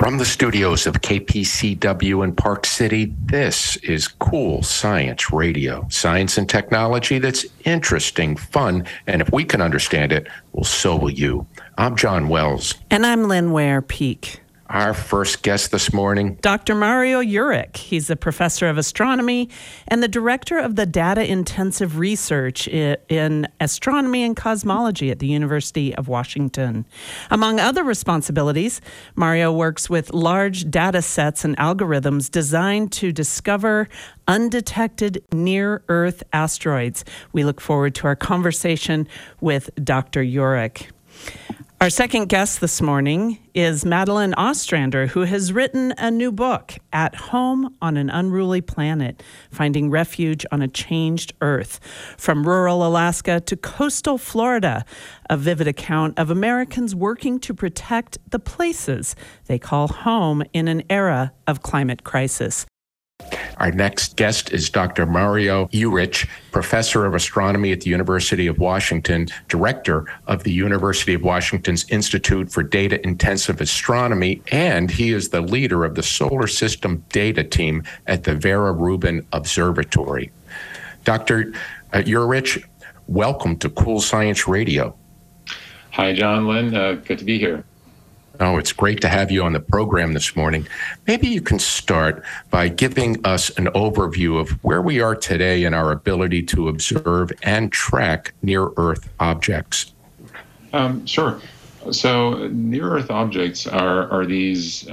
From the studios of KPCW in Park City, this is Cool Science Radio. Science and technology that's interesting, fun, and if we can understand it, well, so will you. I'm John Wells. And I'm Lynn Ware-Peak. Our first guest this morning, Dr. Mario Jurek. He's a professor of astronomy and the director of the data-intensive research in astronomy and cosmology at the University of Washington. Among other responsibilities, Mario works with large data sets and algorithms designed to discover undetected near-Earth asteroids. We look forward to our conversation with Dr. Jurek. Our second guest this morning is Madeline Ostrander, who has written a new book, At Home on an Unruly Planet, Finding Refuge on a Changed Earth. From rural Alaska to coastal Florida, a vivid account of Americans working to protect the places they call home in an era of climate crisis. Our next guest is Dr. Mario Jurek, professor of astronomy at the University of Washington, director of the University of Washington's Institute for Data-Intensive Astronomy, and he is the leader of the Solar System Data Team at the Vera Rubin Observatory. Dr. Jurek, welcome to Cool Science Radio. Hi, John, Lynn. Good to be here. Oh, it's great to have you on the program this morning. Maybe you can start by giving us an overview of where we are today in our ability to observe and track near-Earth objects. Sure. So near-Earth objects are these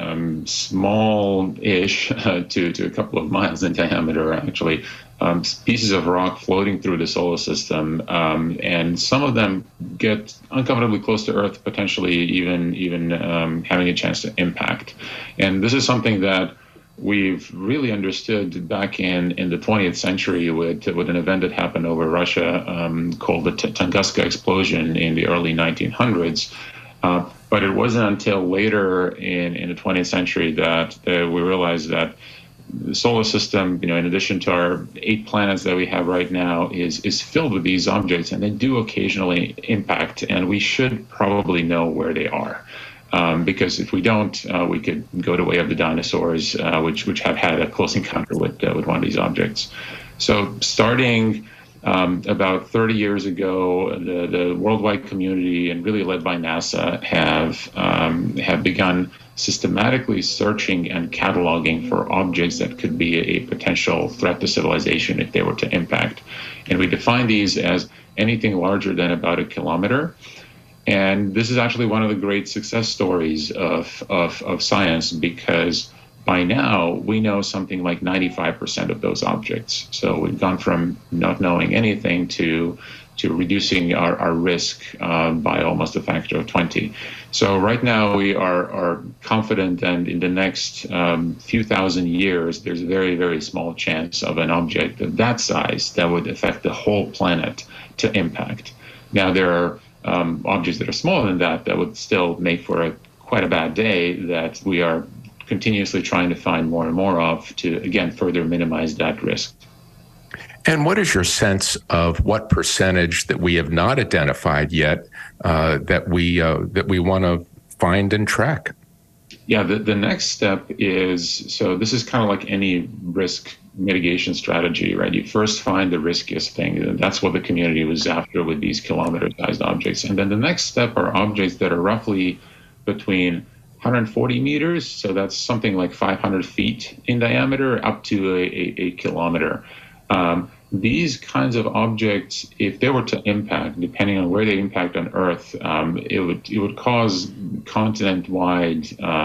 small-ish to a couple of miles in diameter, actually, pieces of rock floating through the solar system, and some of them get uncomfortably close to Earth, potentially even having a chance to impact. And this is something that we've really understood back in the 20th century with an event that happened over Russia called the Tunguska explosion in the early 1900s. But it wasn't until later in the 20th century that we realized that the solar system, in addition to our 8 planets that we have right now, is filled with these objects, and they do occasionally impact, and we should probably know where they are. Because if we don't, we could go the way of the dinosaurs, which have had a close encounter with one of these objects. So starting about 30 years ago, the worldwide community, and really led by NASA, have begun systematically searching and cataloging for objects that could be a potential threat to civilization if they were to impact. And we define these as anything larger than about 1 kilometer. And this is actually one of the great success stories of science, because by now we know something like 95% of those objects. So we've gone from not knowing anything to reducing our risk by almost a factor of 20. So right now we are confident, and in the next few thousand years, there's a very, very small chance of an object of that size that would affect the whole planet to impact. Now there are objects that are smaller than that would still make for quite a bad day that we are continuously trying to find more and more of to, again, further minimize that risk. And what is your sense of what percentage that we have not identified yet that we want to find and track? Yeah, the next step is, so this is kind of like any risk mitigation strategy, right? You first find the riskiest thing, and that's what the community was after with these kilometer-sized objects. And then the next step are objects that are roughly between 140 meters, so that's something like 500 feet in diameter, up to a kilometer. These kinds of objects, if they were to impact, depending on where they impact on Earth, it would cause continent-wide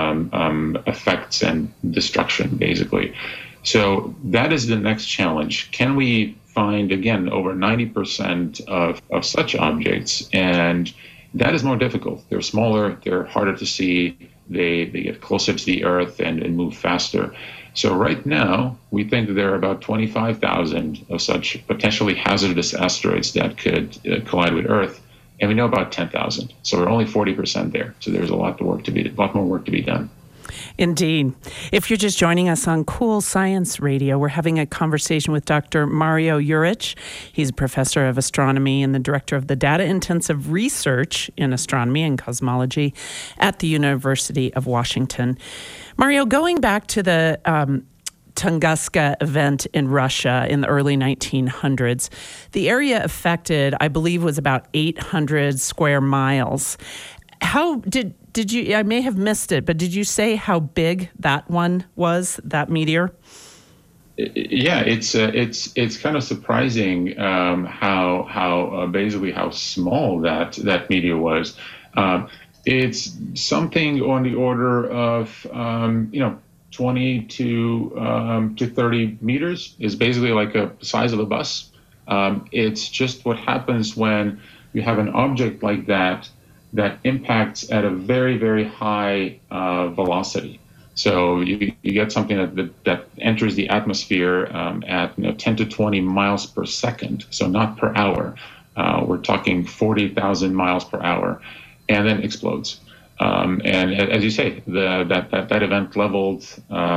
effects and destruction, basically. So that is the next challenge. Can we find, again, over 90% of such objects? And that is more difficult. They're smaller, they're harder to see, they get closer to the Earth and move faster. So right now, we think that there are about 25,000 of such potentially hazardous asteroids that could collide with Earth, and we know about 10,000. So we're only 40% there. So there's a lot more work to be done. Indeed. If you're just joining us on Cool Science Radio, we're having a conversation with Dr. Mario Juric. He's a professor of astronomy and the director of the Data Intensive Research in Astronomy and Cosmology at the University of Washington. Mario, going back to the Tunguska event in Russia in the early 1900s, the area affected, I believe, was about 800 square miles. How did you, I may have missed it, but did you say how big that one was, that meteor? Yeah, it's kind of surprising how basically how small that meteor was. It's something on the order of 20 to 30 meters. Is basically like a size of a bus. It's just what happens when you have an object like that impacts at a very, very high velocity. So you get something that enters the atmosphere at 10 to 20 miles per second, so not per hour. We're talking 40,000 miles per hour, and then explodes. And as you say, that event leveled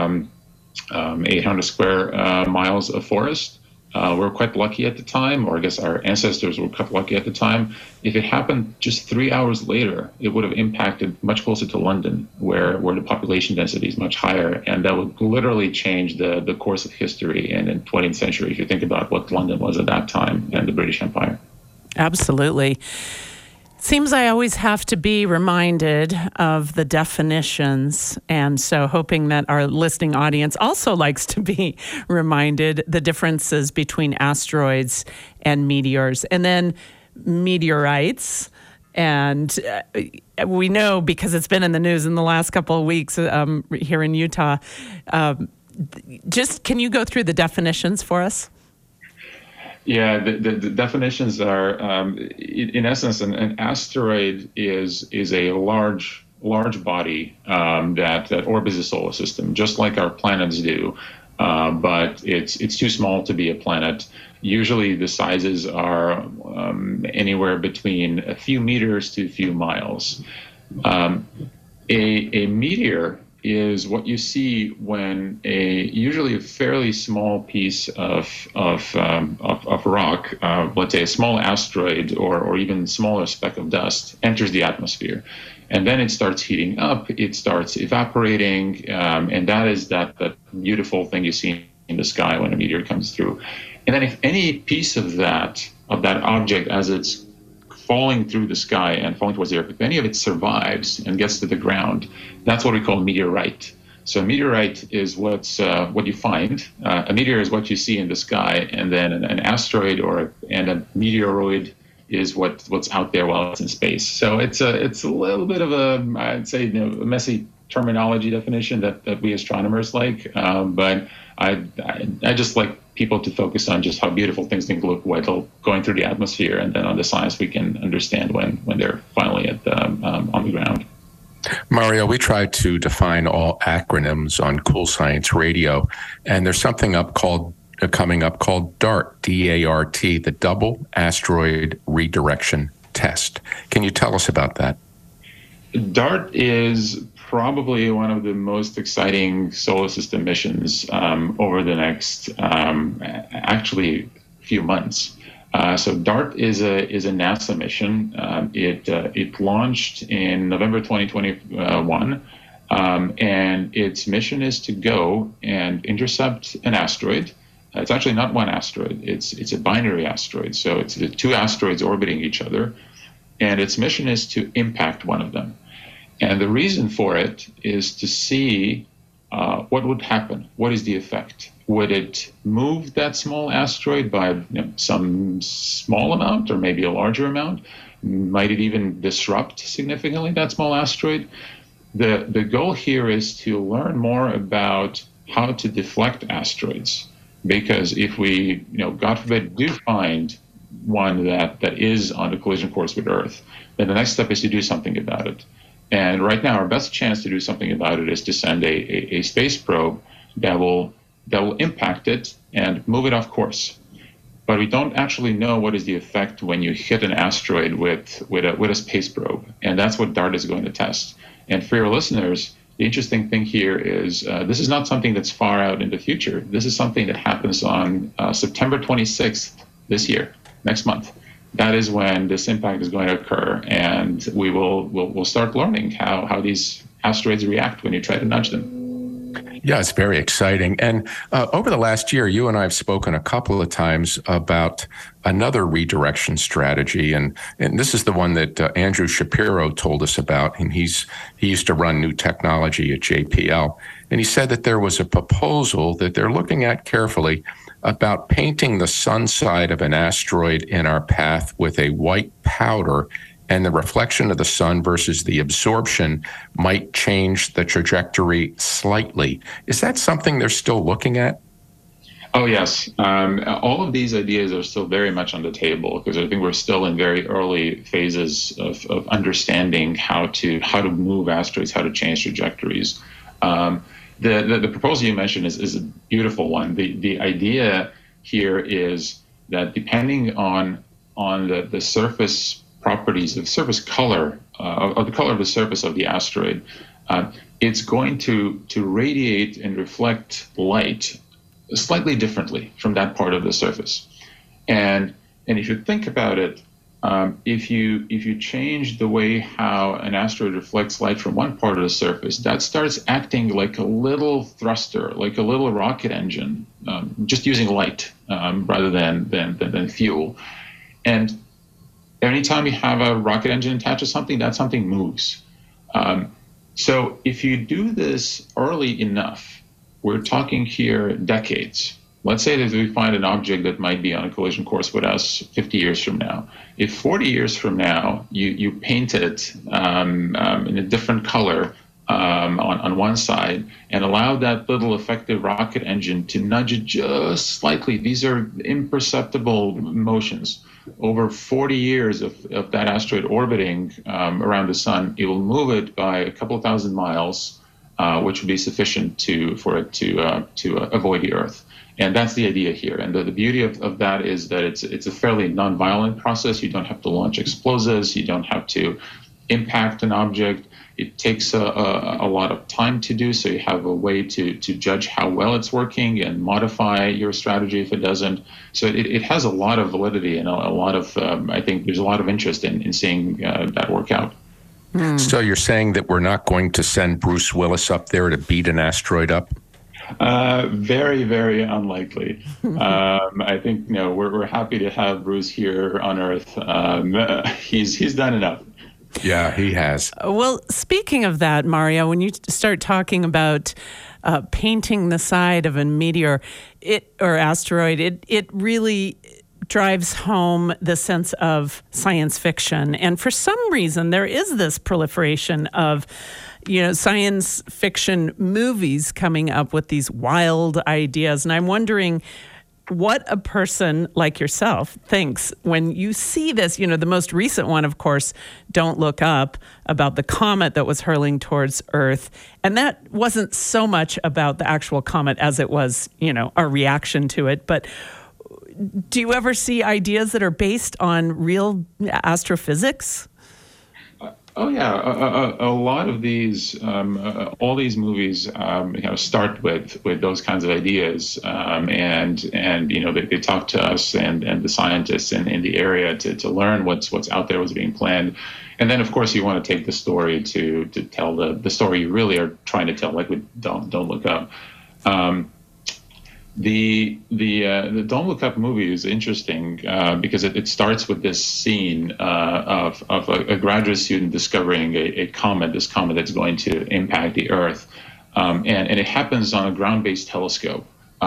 800 square miles of forest. We're quite lucky at the time, or I guess our ancestors were quite lucky at the time. If it happened just 3 hours later, it would have impacted much closer to London, where the population density is much higher, and that would literally change the course of history in the 20th century, if you think about what London was at that time and the British Empire. Absolutely. Seems I always have to be reminded of the definitions, and so hoping that our listening audience also likes to be reminded the differences between asteroids and meteors, and then meteorites. And we know, because it's been in the news in the last couple of weeks here in Utah. Just can you go through the definitions for us? Yeah, the definitions are, in essence, an asteroid is a large body that orbits the solar system, just like our planets do, but it's too small to be a planet. Usually, the sizes are anywhere between a few meters to a few miles. A meteor is what you see when usually a fairly small piece of rock, let's say a small asteroid or even smaller speck of dust, enters the atmosphere, and then it starts heating up, it starts evaporating, and that is that beautiful thing you see in the sky when a meteor comes through. And then if any piece of that object, as it's falling through the sky and falling towards the earth, if any of it survives and gets to the ground, that's what we call meteorite. So a meteorite is what you find. A meteor is what you see in the sky, and then an asteroid and a meteoroid is what's out there while it's in space. So it's a little bit of I'd say a messy terminology definition that we astronomers like, but I just like people to focus on just how beautiful things can look while going through the atmosphere, and then on the science we can understand when they're finally on the ground. Mario, we try to define all acronyms on Cool Science Radio, and there's something coming up called DART, D-A-R-T, the Double Asteroid Redirection Test. Can you tell us about that? DART is probably one of the most exciting solar system missions over the next actually few months. So DART is a NASA mission. It launched in November 2021, and its mission is to go and intercept an asteroid. It's actually not one asteroid. It's a binary asteroid. So it's the two asteroids orbiting each other, and its mission is to impact one of them. And the reason for it is to see what would happen. What is the effect? Would it move that small asteroid by some small amount or maybe a larger amount? Might it even disrupt significantly that small asteroid? The goal here is to learn more about how to deflect asteroids. Because if we, God forbid, do find one that is on a collision course with Earth, then the next step is to do something about it. And right now, our best chance to do something about it is to send a space probe that will impact it and move it off course. But we don't actually know what is the effect when you hit an asteroid with a space probe, and that's what DART is going to test. And for your listeners, the interesting thing here is this is not something that's far out in the future. This is something that happens on September 26th this year, next month. That is when this impact is going to occur, and we'll start learning how these asteroids react when you try to nudge them. Yeah, it's very exciting. And over the last year, you and I have spoken a couple of times about another redirection strategy. And this is the one that Andrew Shapiro told us about. And he used to run new technology at JPL. And he said that there was a proposal that they're looking at carefully about painting the sun side of an asteroid in our path with a white powder, and the reflection of the sun versus the absorption might change the trajectory slightly. Is that something they're still looking at? Oh, yes. All of these ideas are still very much on the table, because I think we're still in very early phases of understanding how to move asteroids, how to change trajectories. The proposal you mentioned is a beautiful one. The idea here is that depending on the surface properties of surface color, of the color of the surface of the asteroid, it's going to radiate and reflect light slightly differently from that part of the surface. And if you think about it, if you change the way how an asteroid reflects light from one part of the surface, that starts acting like a little thruster, like a little rocket engine, just using light rather than fuel. And anytime you have a rocket engine attached to something, that something moves. So if you do this early enough, we're talking here decades. Let's say that we find an object that might be on a collision course with us 50 years from now. If 40 years from now, you paint it in a different color on one side and allow that little effective rocket engine to nudge it just slightly, these are imperceptible motions. Over 40 years of that asteroid orbiting around the sun, it will move it by a couple thousand miles, which would be sufficient for it to avoid the Earth. And that's the idea here. And the beauty of that is that it's a fairly nonviolent process. You don't have to launch explosives. You don't have to impact an object. It takes a lot of time to do, so you have a way to judge how well it's working and modify your strategy if it doesn't. So it has a lot of validity, and a lot of, I think there's a lot of interest in seeing that work out. So you're saying that we're not going to send Bruce Willis up there to beat an asteroid up? Very, very unlikely. I think we're happy to have Bruce here on Earth. He's done enough. Yeah, he has. Well, speaking of that, Mario, when you start talking about painting the side of a meteor or asteroid, it really drives home the sense of science fiction. And for some reason, there is this proliferation of science fiction movies coming up with these wild ideas. And I'm wondering what a person like yourself thinks when you see this. The most recent one, of course, Don't Look Up, about the comet that was hurling towards Earth. And that wasn't so much about the actual comet as it was, our reaction to it. But do you ever see ideas that are based on real astrophysics? Oh yeah, a lot of these, all these movies, start with those kinds of ideas, and they talk to us and the scientists in the area to learn what's out there, what's being planned, and then of course you want to take the story to tell the story you really are trying to tell, like with Don't Look Up. The Don't Look Up movie is interesting because it starts with this scene of a graduate student discovering a comet, this comet that's going to impact the Earth, and it happens on a ground-based telescope.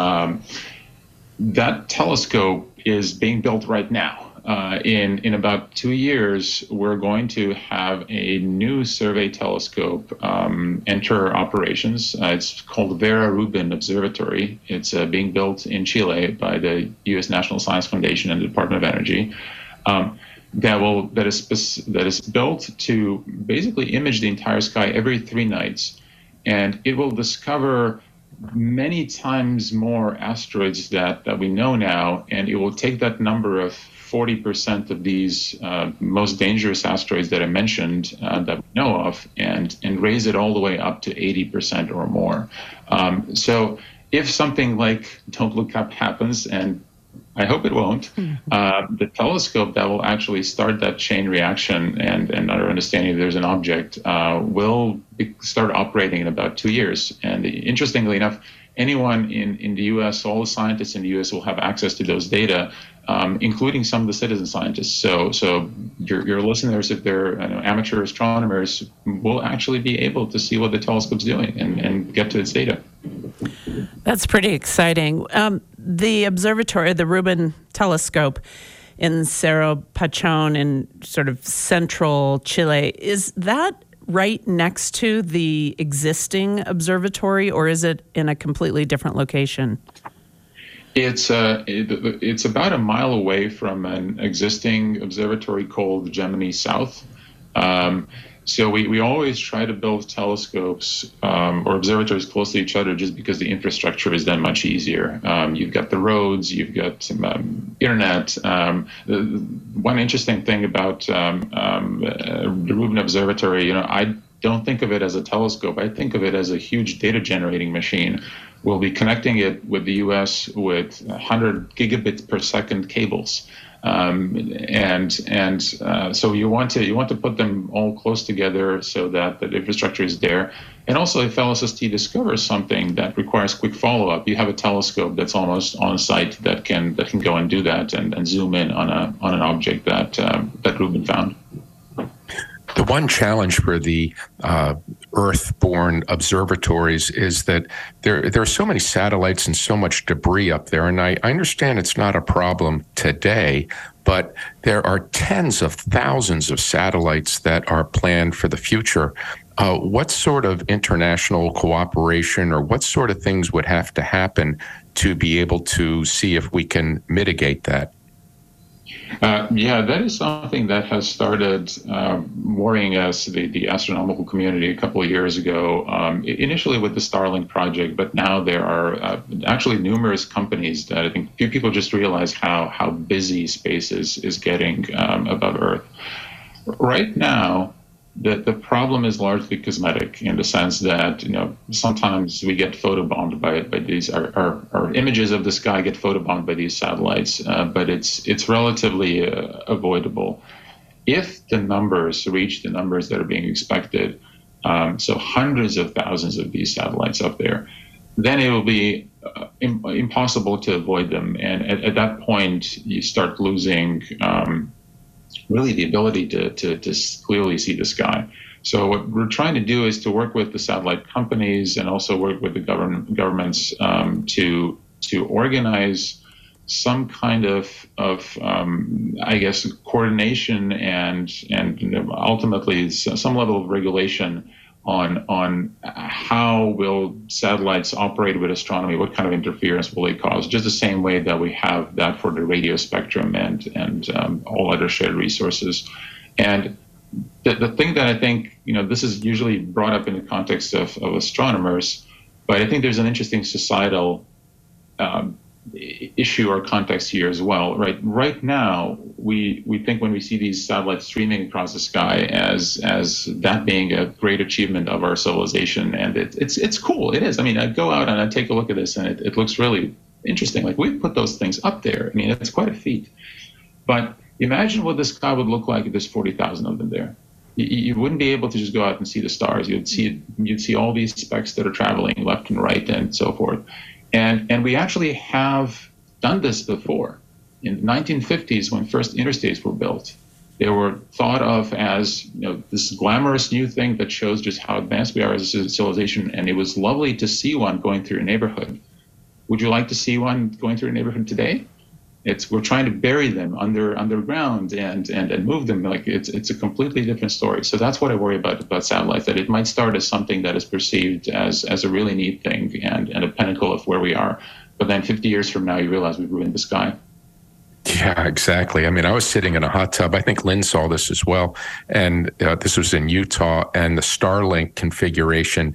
That telescope is being built right now. In about 2 years, we're going to have a new survey telescope enter operations. It's called Vera Rubin Observatory. It's being built in Chile by the U.S. National Science Foundation and the Department of Energy. That is built to basically image the entire sky every 3 nights, and it will discover many times more asteroids that we know now, and it will take that number of 40% of these most dangerous asteroids that I mentioned that we know of, and raise it all the way up to 80% or more. So if something like Don't Look Up happens, and I hope it won't, the telescope that will actually start that chain reaction and our understanding there's an object will start operating in about 2 years. And interestingly enough, anyone in the U.S., all the scientists in the U.S. will have access to those data, including some of the citizen scientists. So your listeners, if they're amateur astronomers, will actually be able to see what the telescope's doing and get to its data. That's pretty exciting. The observatory, the Rubin telescope in Cerro Pachón in sort of central Chile, is that right next to the existing observatory, or is it in a completely different location? It's about a mile away from an existing observatory called Gemini South. So we always try to build telescopes or observatories close to each other just because the infrastructure is then much easier. You've got the roads, you've got some internet. One interesting thing about the Rubin Observatory, I don't think of it as a telescope. I think of it as a huge data generating machine. We'll be connecting it with the U.S. with 100 gigabits per second cables. So you want to put them all close together so that the infrastructure is there. And also, if LSST discovers something that requires quick follow-up, you have a telescope that's almost on site that can go and do that and zoom in on an object that Rubin found. The one challenge for the Earth-borne observatories is that there are so many satellites and so much debris up there. And I understand it's not a problem today, but there are tens of thousands of satellites that are planned for the future. What sort of international cooperation or what sort of things would have to happen to be able to see if we can mitigate that? Yeah, that is something that has started worrying us, the astronomical community, a couple of years ago, initially with the Starlink project, but now there are actually numerous companies that I think few people just realize how busy space is getting above Earth. Right now, the problem is largely cosmetic in the sense that sometimes we get photobombed by these our images of the sky get photobombed by these satellites, but it's relatively avoidable if the numbers reach the numbers that are being expected. So hundreds of thousands of these satellites up there, then it will be impossible to avoid them, and at that point you start losing really the ability to clearly see the sky. So what we're trying to do is to work with the satellite companies and also work with the governments to organize some kind of I guess coordination and ultimately some level of regulation on how will satellites operate with astronomy, what kind of interference will they cause, just the same way that we have that for the radio spectrum and all other shared resources. And the thing that I think, this is usually brought up in the context of astronomers, but I think there's an interesting societal issue or context here as well. Right now, we think when we see these satellites streaming across the sky as that being a great achievement of our civilization, and it's cool. It is. I mean, I go out and I take a look at this, and it looks really interesting. Like, we put those things up there. I mean, it's quite a feat. But imagine what the sky would look like if there's 40,000 of them there. You wouldn't be able to just go out and see the stars. You'd see all these specks that are traveling left and right and so forth. And we actually have done this before. In the 1950s, when first interstates were built, they were thought of as this glamorous new thing that shows just how advanced we are as a civilization, and it was lovely to see one going through a neighborhood. Would you like to see one going through a neighborhood today? We're trying to bury them underground and move them. Like it's a completely different story. So that's what I worry about satellites, that it might start as something that is perceived as a really neat thing and a pinnacle of where we are. But then 50 years from now, you realize we've ruined the sky. Yeah, exactly. I mean, I was sitting in a hot tub. I think Lynn saw this as well. And this was in Utah, and the Starlink configuration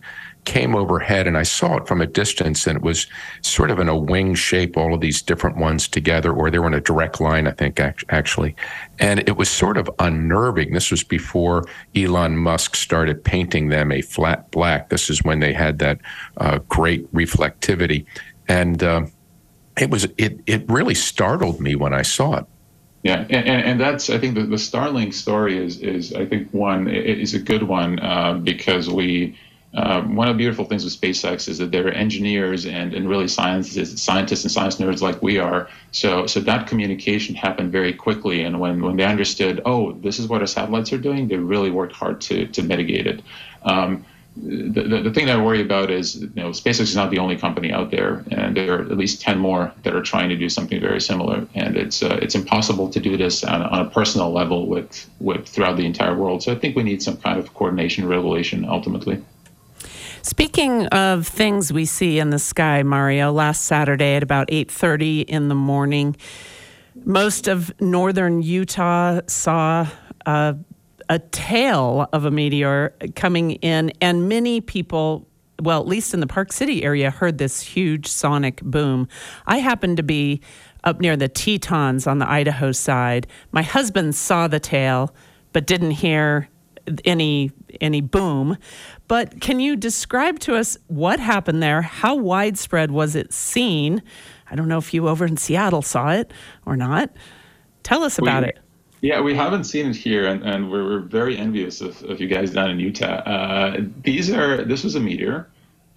came overhead, and I saw it from a distance, and it was sort of in a wing shape, all of these different ones together, or they were in a direct line, I think, actually. And it was sort of unnerving. This was before Elon Musk started painting them a flat black. This is when they had that great reflectivity. And it really startled me when I saw it. Yeah, and that's, I think the Starlink story is I think is a good one because one of the beautiful things with SpaceX is that they're engineers and really scientists and science nerds like we are. So that communication happened very quickly, and when they understood, oh, this is what our satellites are doing, they really worked hard to mitigate it. The thing that I worry about is, SpaceX is not the only company out there, and there are at least 10 more that are trying to do something very similar. And it's impossible to do this on a personal level with throughout the entire world. So I think we need some kind of coordination, regulation, ultimately. Speaking of things we see in the sky, Mario, last Saturday at about 8:30 in the morning, most of northern Utah saw a tail of a meteor coming in, and many people, well, at least in the Park City area, heard this huge sonic boom. I happened to be up near the Tetons on the Idaho side. My husband saw the tail, but didn't hear any boom. But can you describe to us what happened there? How widespread was it seen? I don't know if you over in Seattle saw it or not. Tell us about it. Yeah, we haven't seen it here, and we're very envious of you guys down in Utah. This was a meteor.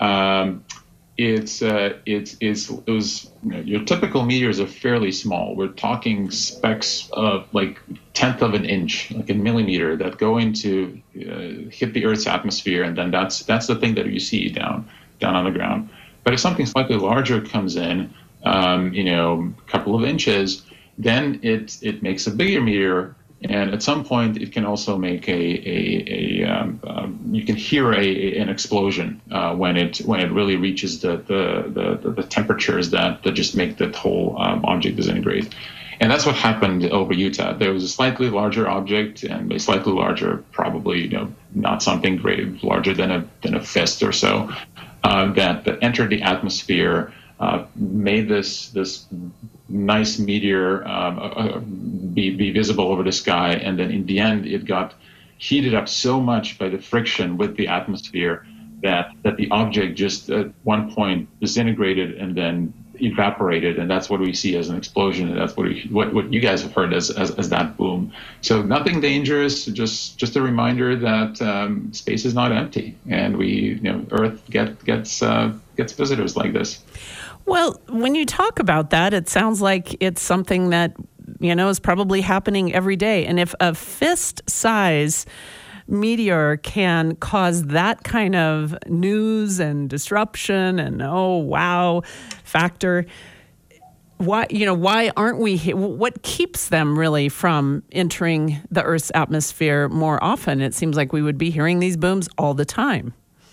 It was your typical meteors are fairly small. We're talking specks of like 1/10 of an inch, like a millimeter, that go into hit the Earth's atmosphere, and then that's the thing that you see down on the ground. But if something slightly larger comes in, a couple of inches, then it makes a bigger meteor, and at some point it can also make you can hear an explosion when it really reaches the temperatures that just make that whole object disintegrate. And that's what happened over Utah. There was a slightly larger object, and a slightly larger, probably not something great, larger than a fist or so, that entered the atmosphere, made this nice meteor be visible over the sky, and then in the end it got heated up so much by the friction with the atmosphere that the object just at one point disintegrated and then evaporated, and that's what we see as an explosion, and that's what you guys have heard as that boom. So nothing dangerous, just a reminder that space is not empty, and Earth gets visitors like this. Well, when you talk about that, it sounds like it's something that, is probably happening every day. And if a fist-size meteor can cause that kind of news and disruption and oh wow factor, why aren't we? What keeps them really from entering the Earth's atmosphere more often? It seems like we would be hearing these booms all the time.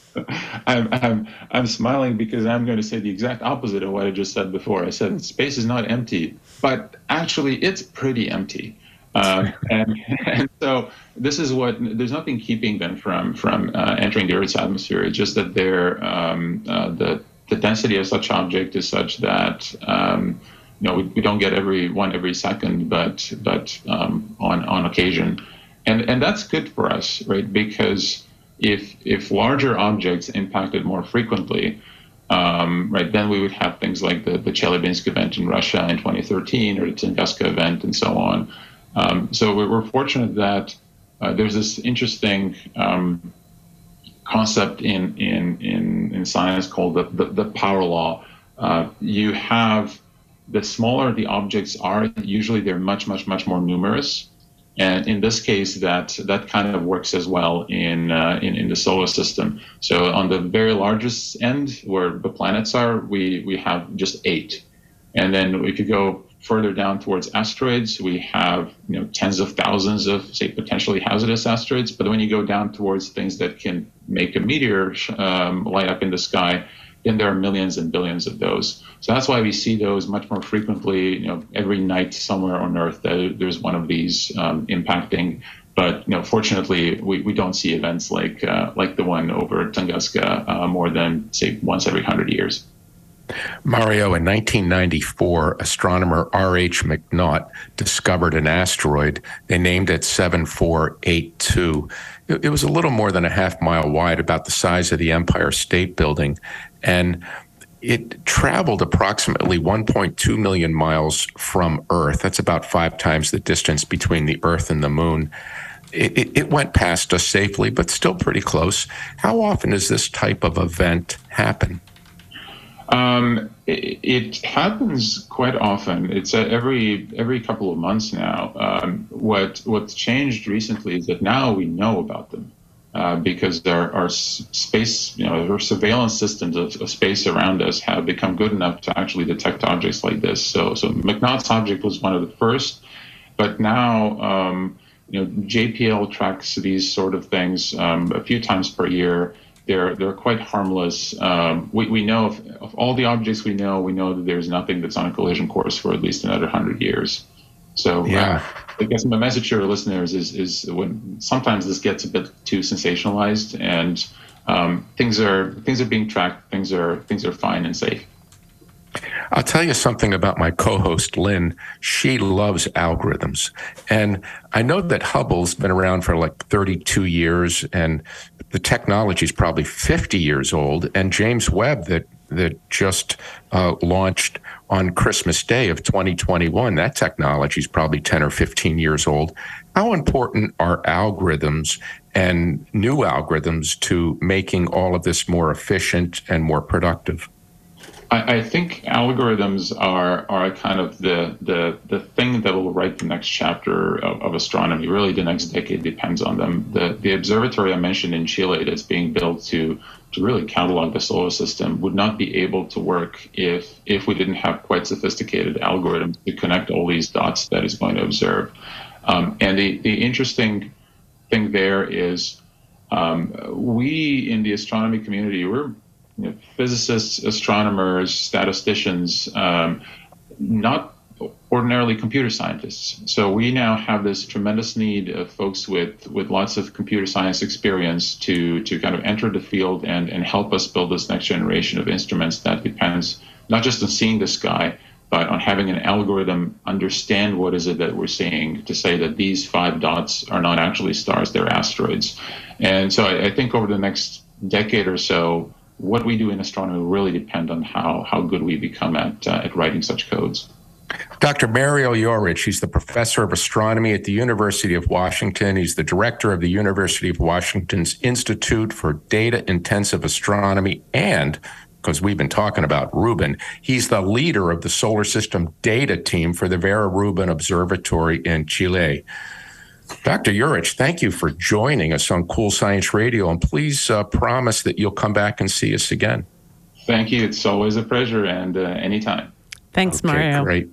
I'm smiling because I'm going to say the exact opposite of what I just said before. I said space is not empty, but actually it's pretty empty. And so this is there's nothing keeping them from entering the Earth's atmosphere. It's just that the density of such object is such that we don't get every second, but on occasion, and that's good for us, right? Because if larger objects impacted more frequently, right, then we would have things like the Chelyabinsk event in Russia in 2013 or the Tunguska event and so on. So we're fortunate that there's this interesting concept in science called the power law. You have the smaller the objects are, usually they're much more numerous. And in this case, that kind of works as well in the solar system. So on the very largest end, where the planets are, we have just 8. And then if you go further down towards asteroids, we have tens of thousands of, say, potentially hazardous asteroids. But when you go down towards things that can make a meteor light up in the sky, then there are millions and billions of those. So that's why we see those much more frequently. Every night somewhere on Earth, there's one of these impacting. But fortunately, we don't see events like the one over Tunguska more than, say, once every 100 years. Mario, in 1994, astronomer R.H. McNaught discovered an asteroid. They named it 7482. It was a little more than a half-mile wide, about the size of the Empire State Building, and it traveled approximately 1.2 million miles from Earth. That's about 5 times the distance between the Earth and the Moon. It went past us safely, but still pretty close. How often does this type of event happen? It happens quite often. It's every couple of months now. What's changed recently is that now we know about them because our space, our surveillance systems of space around us have become good enough to actually detect objects like this. So McNaught's object was one of the first, but now JPL tracks these sort of things a few times per year. They're quite harmless. We know of all the objects we know that there's nothing that's on a collision course for at least another 100 years. So yeah. I guess my message to your listeners is when sometimes this gets a bit too sensationalized, and things are being tracked, things are fine and safe. I'll tell you something about my co-host, Lynn. She loves algorithms. And I know that Hubble's been around for like 32 years, and the technology is probably 50 years old. And James Webb that just launched on Christmas Day of 2021, that technology is probably 10 or 15 years old. How important are algorithms and new algorithms to making all of this more efficient and more productive? I think algorithms are kind of the thing that will write the next chapter of astronomy. Really, the next decade depends on them. The observatory I mentioned in Chile that's being built to really catalog the solar system would not be able to work if we didn't have quite sophisticated algorithms to connect all these dots that it's going to observe. And the interesting thing there is we in the astronomy community, we're physicists, astronomers, statisticians, not ordinarily computer scientists. So we now have this tremendous need of folks with lots of computer science experience to kind of enter the field and help us build this next generation of instruments that depends not just on seeing the sky, but on having an algorithm understand what is it that we're seeing to say that these 5 dots are not actually stars, they're asteroids. And so I think over the next decade or so, what we do in astronomy will really depend on how good we become at writing such codes. Dr. Mario Yurich, he's the professor of astronomy at the University of Washington. He's the director of the University of Washington's Institute for Data-Intensive Astronomy, and, because we've been talking about Rubin, he's the leader of the Solar System Data Team for the Vera Rubin Observatory in Chile. Dr. Yurich, thank you for joining us on Cool Science Radio, and please promise that you'll come back and see us again. Thank you. It's always a pleasure, and anytime. Thanks, Mario. Great.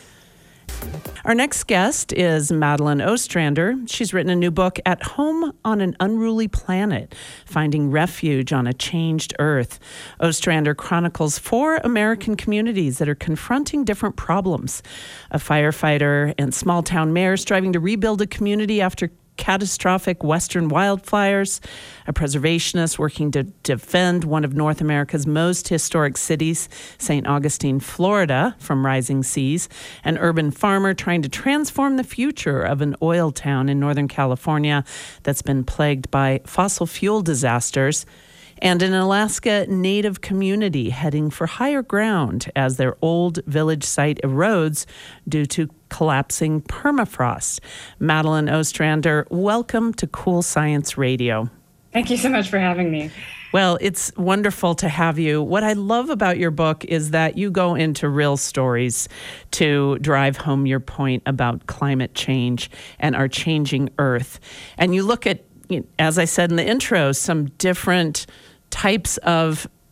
Our next guest is Madeline Ostrander. She's written a new book, At Home on an Unruly Planet, Finding Refuge on a Changed Earth. Ostrander chronicles 4 American communities that are confronting different problems. A firefighter and small-town mayor striving to rebuild a community after catastrophic western wildfires, a preservationist working to defend one of North America's most historic cities, St. Augustine, Florida, from rising seas, an urban farmer trying to transform the future of an oil town in Northern California that's been plagued by fossil fuel disasters, and an Alaska Native community heading for higher ground as their old village site erodes due to collapsing permafrost. Madeline Ostrander, welcome to Cool Science Radio. Thank you so much for having me. Well, it's wonderful to have you. What I love about your book is that you go into real stories to drive home your point about climate change and our changing Earth. And you look at, as I said in the intro, some different types of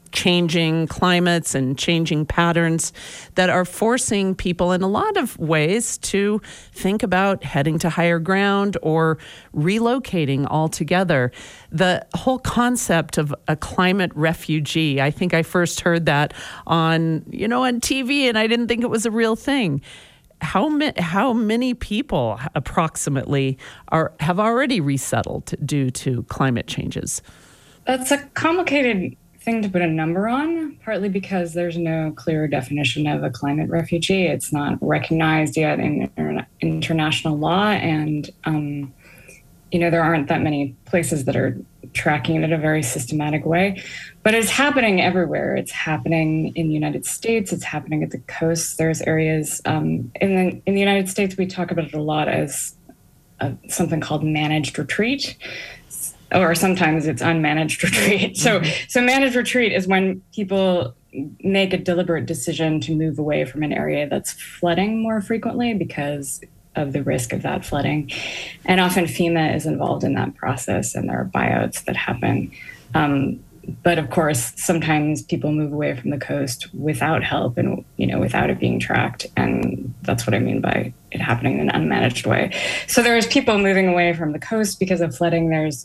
changing climates and changing patterns that are forcing people in a lot of ways to think about heading to higher ground or relocating altogether. The whole concept of a climate refugee, I think I first heard that on TV, and I didn't think it was a real thing. How many people approximately have already resettled due to climate changes? That's a complicated thing to put a number on, partly because there's no clear definition of a climate refugee. It's not recognized yet in international law, and there aren't that many places that are tracking it in a very systematic way. But it's happening everywhere. It's happening in the United States. It's happening at the coasts. There's areas in the United States, we talk about it a lot as something called managed retreat. Or sometimes it's unmanaged retreat. So managed retreat is when people make a deliberate decision to move away from an area that's flooding more frequently because of the risk of that flooding. And often FEMA is involved in that process, and there are buyouts that happen. But of course, sometimes people move away from the coast without help and, without it being tracked. And that's what I mean by it happening in an unmanaged way. So there's people moving away from the coast because of flooding. There's,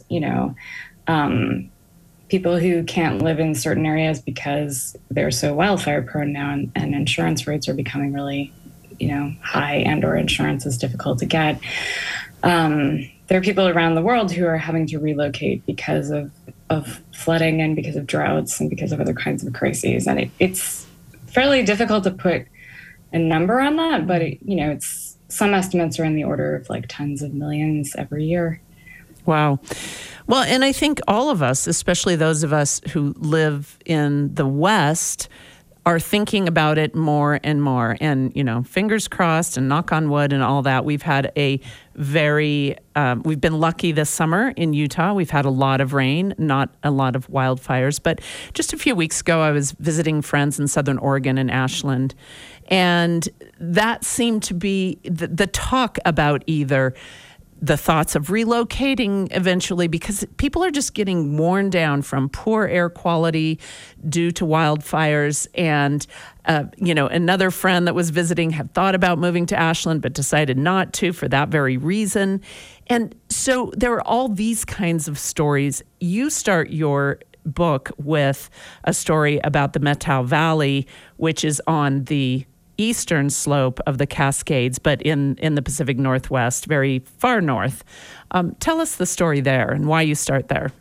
people who can't live in certain areas because they're so wildfire prone now, and insurance rates are becoming really, high, and or insurance is difficult to get. There are people around the world who are having to relocate because of flooding and because of droughts and because of other kinds of crises. And it's fairly difficult to put a number on that, but it's some estimates are in the order of like tens of millions every year. Wow. Well, and I think all of us, especially those of us who live in the West, are thinking about it more and more. And, fingers crossed and knock on wood and all that. We've had we've been lucky this summer in Utah. We've had a lot of rain, not a lot of wildfires. But just a few weeks ago, I was visiting friends in Southern Oregon and Ashland. And that seemed to be the talk about either the thoughts of relocating eventually, because people are just getting worn down from poor air quality due to wildfires. And, another friend that was visiting had thought about moving to Ashland, but decided not to for that very reason. And so there are all these kinds of stories. You start your book with a story about the Methow Valley, which is on the eastern slope of the Cascades, but in the Pacific Northwest, very far north. Tell us the story there and why you start there.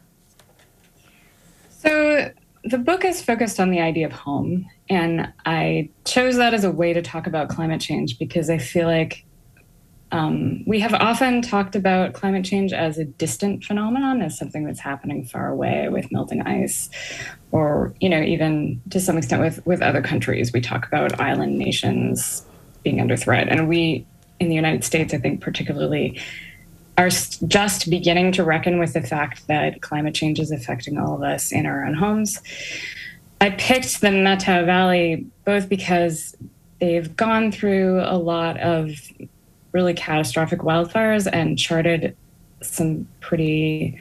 So the book is focused on the idea of home, and I chose that as a way to talk about climate change because I feel like we have often talked about climate change as a distant phenomenon, as something that's happening far away with melting ice, or, even to some extent with other countries. We talk about island nations being under threat. And we, in the United States, I think particularly, are just beginning to reckon with the fact that climate change is affecting all of us in our own homes. I picked the Methow Valley both because they've gone through a lot of really catastrophic wildfires and charted some in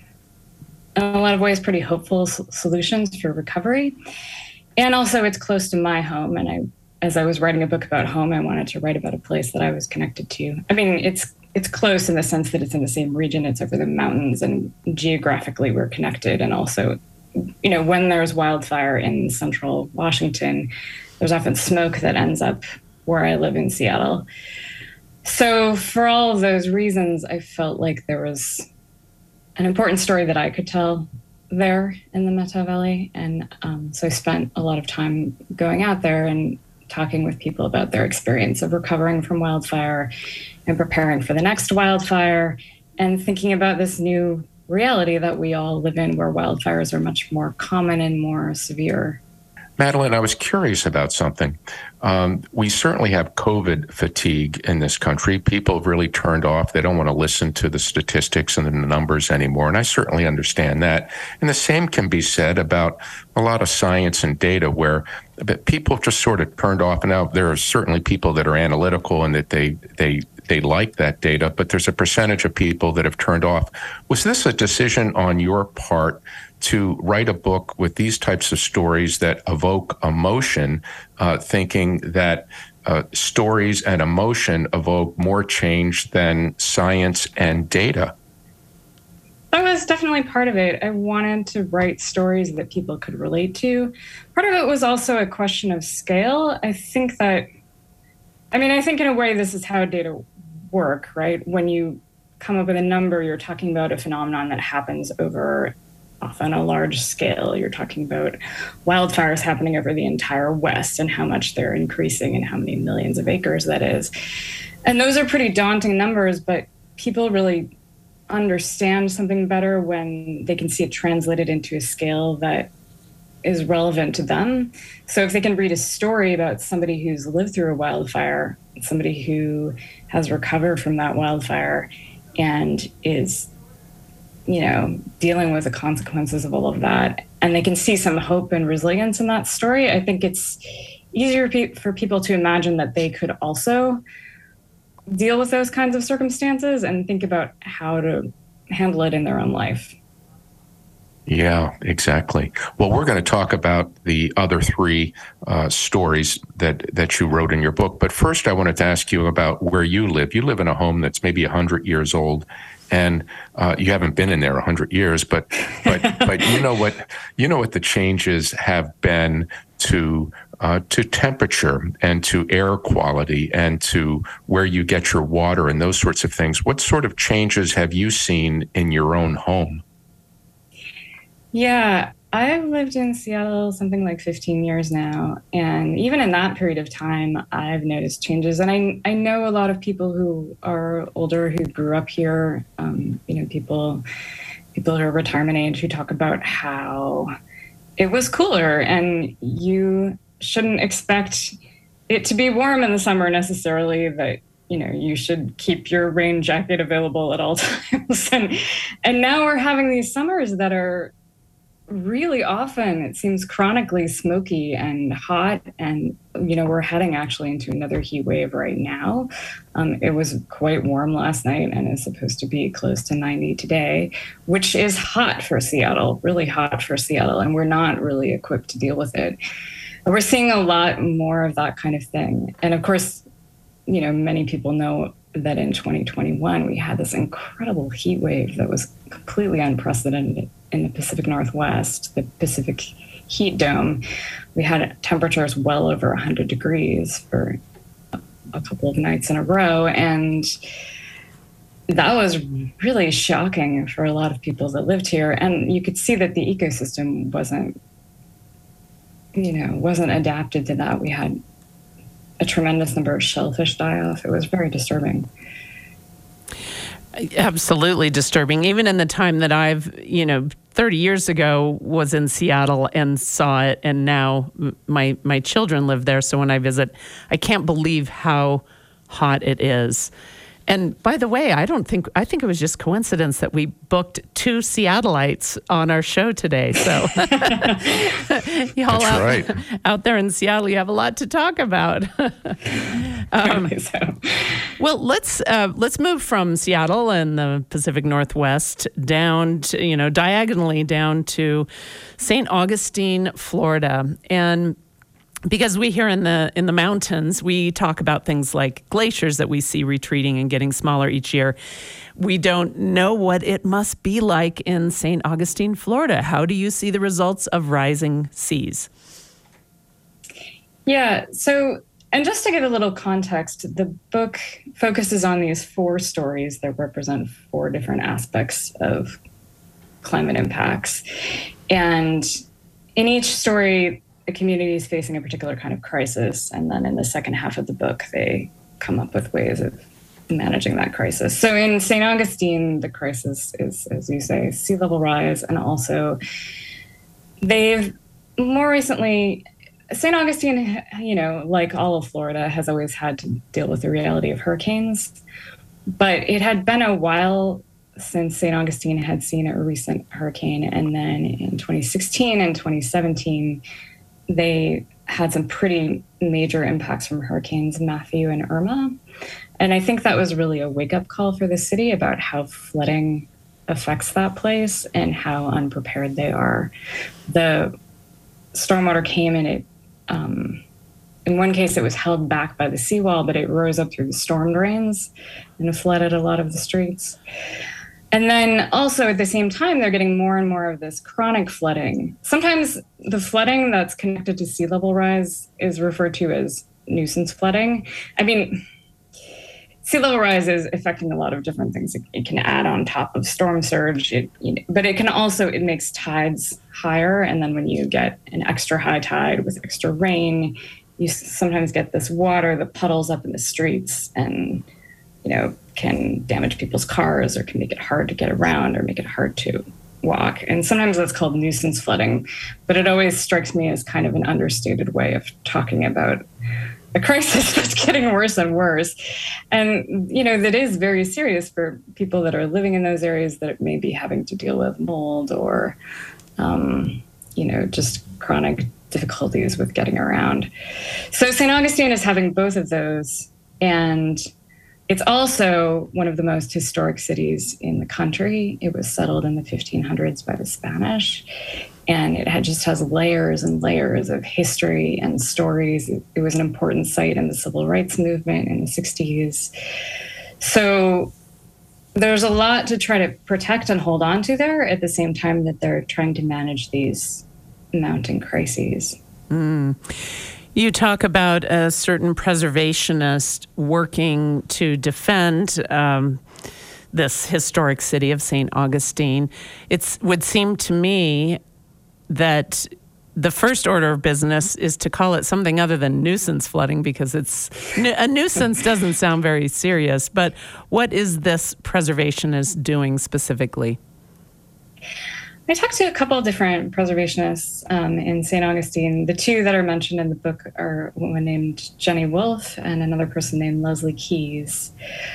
a lot of ways, pretty hopeful solutions for recovery. And also it's close to my home. And as I was writing a book about home, I wanted to write about a place that I was connected to. I mean, it's close in the sense that it's in the same region. It's over the mountains, and geographically we're connected. And also, when there's wildfire in central Washington, there's often smoke that ends up where I live in Seattle. So for all of those reasons, I felt like there was an important story that I could tell there in the Methow Valley. And so I spent a lot of time going out there and talking with people about their experience of recovering from wildfire and preparing for the next wildfire, and thinking about this new reality that we all live in, where wildfires are much more common and more severe. Madeline, I was curious about something. We certainly have COVID fatigue in this country. People have really turned off. They don't want to listen to the statistics and the numbers anymore. And I certainly understand that. And the same can be said about a lot of science and data where people just sort of turned off. And now there are certainly people that are analytical and that they like that data, but there's a percentage of people that have turned off. Was this a decision on your part to write a book with these types of stories that evoke emotion, thinking that stories and emotion evoke more change than science and data? That was definitely part of it. I wanted to write stories that people could relate to. Part of it was also a question of scale. I think in a way, this is how data work, right? When you come up with a number, you're talking about a phenomenon that happens over often a large scale. You're talking about wildfires happening over the entire West and how much they're increasing and how many millions of acres that is. And those are pretty daunting numbers, but people really understand something better when they can see it translated into a scale that is relevant to them. So if they can read a story about somebody who's lived through a wildfire, somebody who has recovered from that wildfire and is, dealing with the consequences of all of that, and they can see some hope and resilience in that story, I think it's easier for people to imagine that they could also deal with those kinds of circumstances and think about how to handle it in their own life. Yeah, exactly. Well, we're going to talk about the other three stories that you wrote in your book. But first, I wanted to ask you about where you live. You live in a home that's maybe 100 years old, and you haven't been in there 100 years. But you know what the changes have been to temperature and to air quality and to where you get your water and those sorts of things. What sort of changes have you seen in your own home? Yeah, I've lived in Seattle something like 15 years now. And even in that period of time, I've noticed changes. And I know a lot of people who are older who grew up here, people who are retirement age who talk about how it was cooler and you shouldn't expect it to be warm in the summer necessarily, that you should keep your rain jacket available at all times. And now we're having these summers that are really often, it seems, chronically smoky and hot. And, we're heading actually into another heat wave right now. It was quite warm last night and is supposed to be close to 90 today, which is hot for Seattle, really hot for Seattle. And we're not really equipped to deal with it. We're seeing a lot more of that kind of thing. And of course, many people know that in 2021, we had this incredible heat wave that was completely unprecedented in the Pacific Northwest, the Pacific heat dome. We had temperatures well over 100 degrees for a couple of nights in a row. And that was really shocking for a lot of people that lived here. And you could see that the ecosystem wasn't adapted to that. We had a tremendous number of shellfish die off. It was very disturbing. Absolutely disturbing. Even in the time that I've, 30 years ago was in Seattle and saw it, and now my children live there. So when I visit, I can't believe how hot it is. And by the way, I think it was just coincidence that we booked two Seattleites on our show today. So y'all out there in Seattle, you have a lot to talk about. Well, let's move from Seattle and the Pacific Northwest down to, diagonally down to St. Augustine, Florida. And because we here in the mountains, we talk about things like glaciers that we see retreating and getting smaller each year. We don't know what it must be like in St. Augustine, Florida. How do you see the results of rising seas? Yeah, so, and just to give a little context, the book focuses on these four stories that represent four different aspects of climate impacts. And in each story, a community is facing a particular kind of crisis. And then in the second half of the book, they come up with ways of managing that crisis. So in St. Augustine, the crisis is, as you say, sea level rise. And also they've more recently, St. Augustine, like all of Florida, has always had to deal with the reality of hurricanes. But it had been a while since St. Augustine had seen a recent hurricane. And then in 2016 and 2017, they had some pretty major impacts from hurricanes Matthew and Irma. And I think that was really a wake-up call for the city about how flooding affects that place and how unprepared they are. The stormwater came and it, in one case, it was held back by the seawall, but it rose up through the storm drains and flooded a lot of the streets. And then also at the same time, they're getting more and more of this chronic flooding. Sometimes the flooding that's connected to sea level rise is referred to as nuisance flooding. I mean, sea level rise is affecting a lot of different things. It can add on top of storm surge, but it can also, it makes tides higher. And then when you get an extra high tide with extra rain, you sometimes get this water that puddles up in the streets and, can damage people's cars or can make it hard to get around or make it hard to walk. And sometimes that's called nuisance flooding, but it always strikes me as kind of an understated way of talking about a crisis that's getting worse and worse. And, that is very serious for people that are living in those areas that may be having to deal with mold or, just chronic difficulties with getting around. So St. Augustine is having both of those. And it's also one of the most historic cities in the country. It was settled in the 1500s by the Spanish. And it just has layers and layers of history and stories. It was an important site in the civil rights movement in the 60s. So there's a lot to try to protect and hold on to there at the same time that they're trying to manage these mounting crises. You talk about a certain preservationist working to defend this historic city of St. Augustine. It would seem to me that the first order of business is to call it something other than nuisance flooding, because a nuisance doesn't sound very serious. But what is this preservationist doing specifically? I talked to a couple of different preservationists in St. Augustine. The two that are mentioned in the book are one named Jenny Wolfe and another person named Leslie Keyes.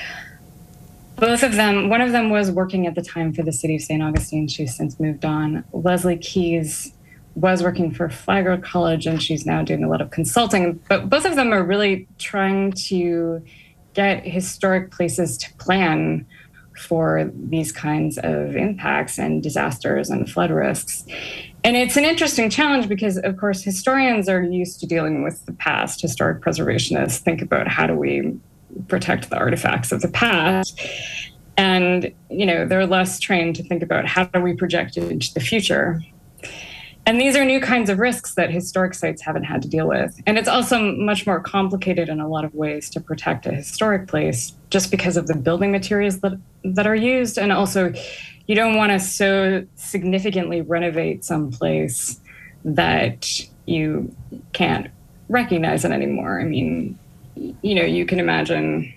Both of them, one of them was working at the time for the city of St. Augustine. She's since moved on. Leslie Keyes was working for Flagler College, and she's now doing a lot of consulting. But both of them are really trying to get historic places to plan for these kinds of impacts and disasters and flood risks. And it's an interesting challenge because, of course, historians are used to dealing with the past. Historic preservationists think about how do we protect the artifacts of the past. And, they're less trained to think about how do we project it into the future. And these are new kinds of risks that historic sites haven't had to deal with. And it's also much more complicated in a lot of ways to protect a historic place just because of the building materials that are used. And also, you don't want to so significantly renovate some place that you can't recognize it anymore. I mean, you can imagine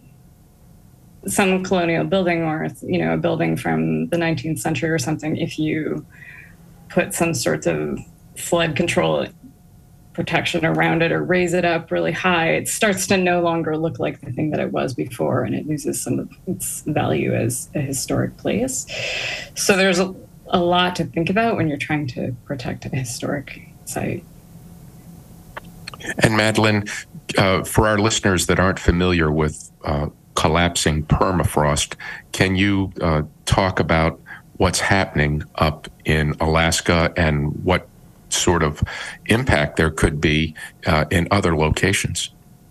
some colonial building or, a building from the 19th century or something, if you put some sorts of flood control protection around it or raise it up really high, it starts to no longer look like the thing that it was before, and it loses some of its value as a historic place. So there's a lot to think about when you're trying to protect a historic site. And Madeline, for our listeners that aren't familiar with collapsing permafrost, can you talk about what's happening up in Alaska and what sort of impact there could be in other locations?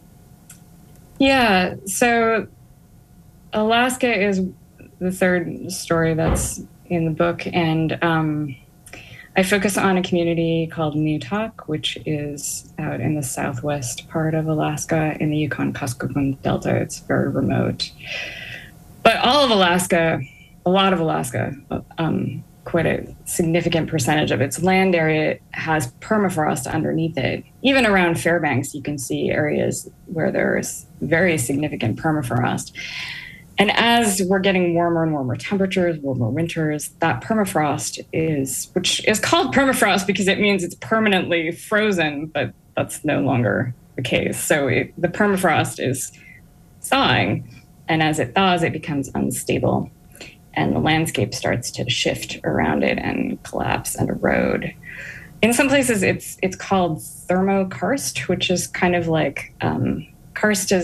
Yeah, so Alaska is the third story that's in the book, and I focus on a community called Newtok, which is out in the southwest part of Alaska in the Yukon-Kuskokwim Delta. It's very remote. But all of Alaska, a lot of Alaska, quite a significant percentage of its land area has permafrost underneath it. Even around Fairbanks, you can see areas where there's very significant permafrost. And as we're getting warmer and warmer temperatures, warmer winters, that permafrost which is called permafrost because it means it's permanently frozen, but that's no longer the case. So the permafrost is thawing, and as it thaws, it becomes unstable. And the landscape starts to shift around it and collapse and erode. In some places, it's called thermokarst, which is kind of like karst is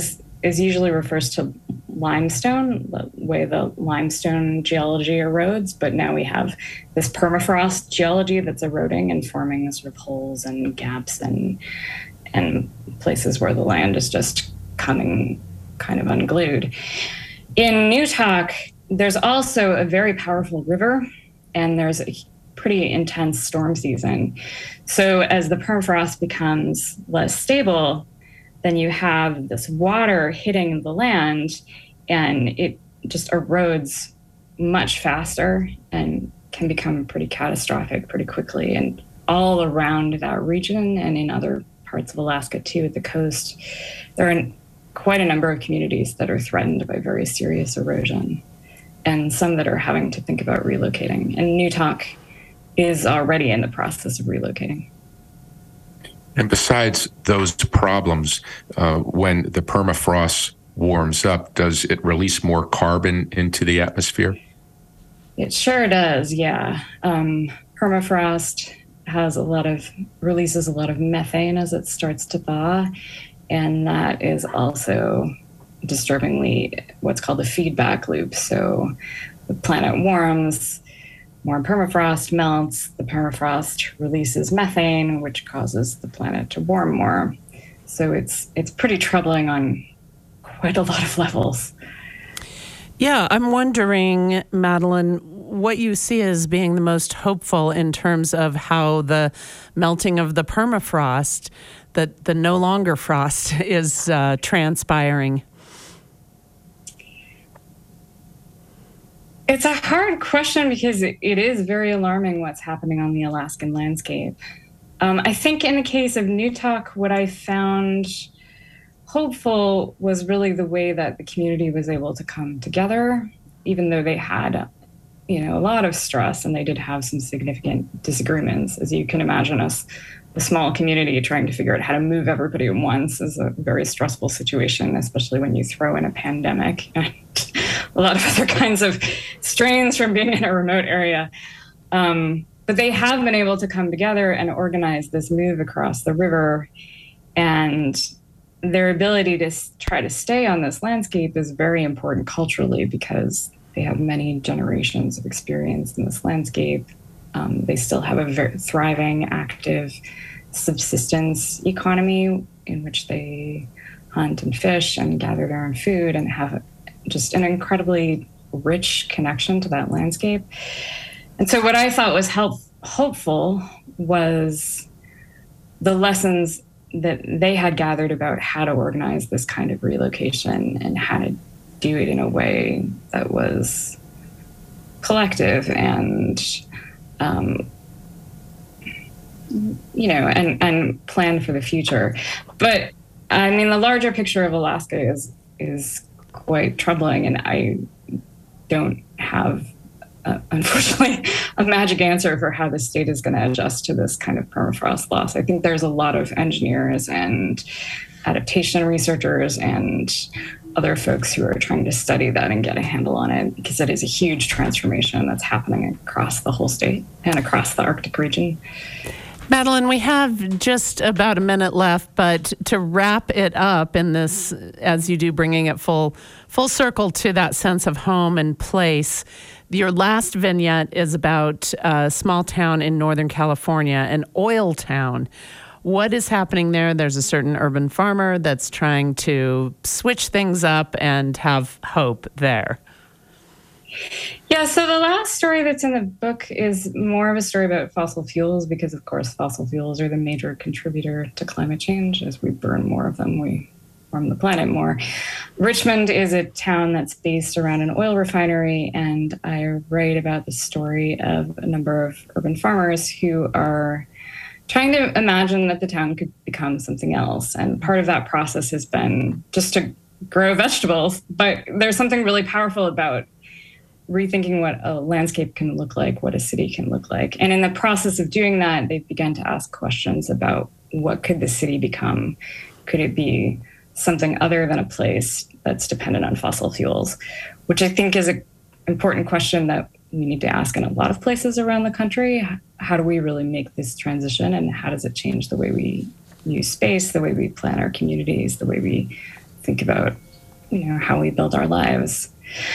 is usually refers to limestone, the way the limestone geology erodes, but now we have this permafrost geology that's eroding and forming sort of holes and gaps and places where the land is just coming kind of unglued. In Newtok, there's also a very powerful river, and there's a pretty intense storm season. So as the permafrost becomes less stable, then you have this water hitting the land, and it just erodes much faster and can become pretty catastrophic pretty quickly. And all around that region and in other parts of Alaska too, at the coast, there are quite a number of communities that are threatened by very serious erosion, and some that are having to think about relocating. And Newtok is already in the process of relocating. And besides those problems, when the permafrost warms up, does it release more carbon into the atmosphere? It sure does, yeah. Permafrost releases a lot of methane as it starts to thaw, and that is also disturbingly what's called a feedback loop. So the planet warms, more permafrost melts, the permafrost releases methane, which causes the planet to warm more. So it's pretty troubling on quite a lot of levels. Yeah, I'm wondering, Madeline, what you see as being the most hopeful in terms of how the melting of the permafrost, the no longer frost, is transpiring. It's a hard question because it is very alarming what's happening on the Alaskan landscape. I think in the case of Newtok, what I found hopeful was really the way that the community was able to come together, even though they had, a lot of stress and they did have some significant disagreements. As you can imagine, a small community trying to figure out how to move everybody at once is a very stressful situation, especially when you throw in a pandemic and a lot of other kinds of strains from being in a remote area. But they have been able to come together and organize this move across the river, and their ability to try to stay on this landscape is very important culturally because they have many generations of experience in this landscape. They still have a very thriving, active subsistence economy in which they hunt and fish and gather their own food and have just an incredibly rich connection to that landscape. And so what I thought was hopeful was the lessons that they had gathered about how to organize this kind of relocation and how to do it in a way that was collective and and plan for the future. But I mean, the larger picture of Alaska is quite troubling, and I don't have, unfortunately, a magic answer for how the state is going to adjust to this kind of permafrost loss. I think there's a lot of engineers and adaptation researchers and other folks who are trying to study that and get a handle on it, because it is a huge transformation that's happening across the whole state and across the Arctic region. Madeline, we have just about a minute left, but to wrap it up in this, as you do, bringing it full circle to that sense of home and place, your last vignette is about a small town in Northern California, an oil town. What is happening there? There's a certain urban farmer that's trying to switch things up and have hope there. Yeah, so the last story that's in the book is more of a story about fossil fuels because, of course, fossil fuels are the major contributor to climate change. As we burn more of them, we warm the planet more. Richmond is a town that's based around an oil refinery, and I write about the story of a number of urban farmers who are trying to imagine that the town could become something else. And part of that process has been just to grow vegetables, but there's something really powerful about rethinking what a landscape can look like, what a city can look like. And in the process of doing that, they began to ask questions about what could the city become? Could it be something other than a place that's dependent on fossil fuels? Which I think is an important question that we need to ask in a lot of places around the country. How do we really make this transition, and how does it change the way we use space, the way we plan our communities, the way we think about how we build our lives.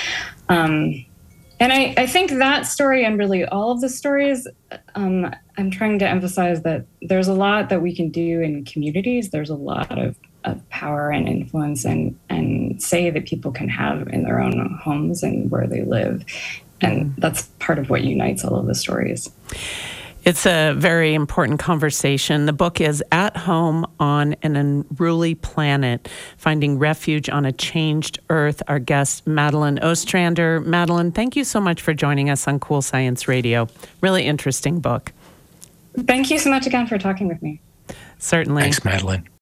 And I think that story, and really all of the stories, I'm trying to emphasize that there's a lot that we can do in communities. There's a lot of power and influence and say that people can have in their own homes and where they live. And that's part of what unites all of the stories. It's a very important conversation. The book is At Home on an Unruly Planet, Finding Refuge on a Changed Earth. Our guest, Madeline Ostrander. Madeline, thank you so much for joining us on Cool Science Radio. Really interesting book. Thank you so much again for talking with me. Certainly. Thanks, Madeline.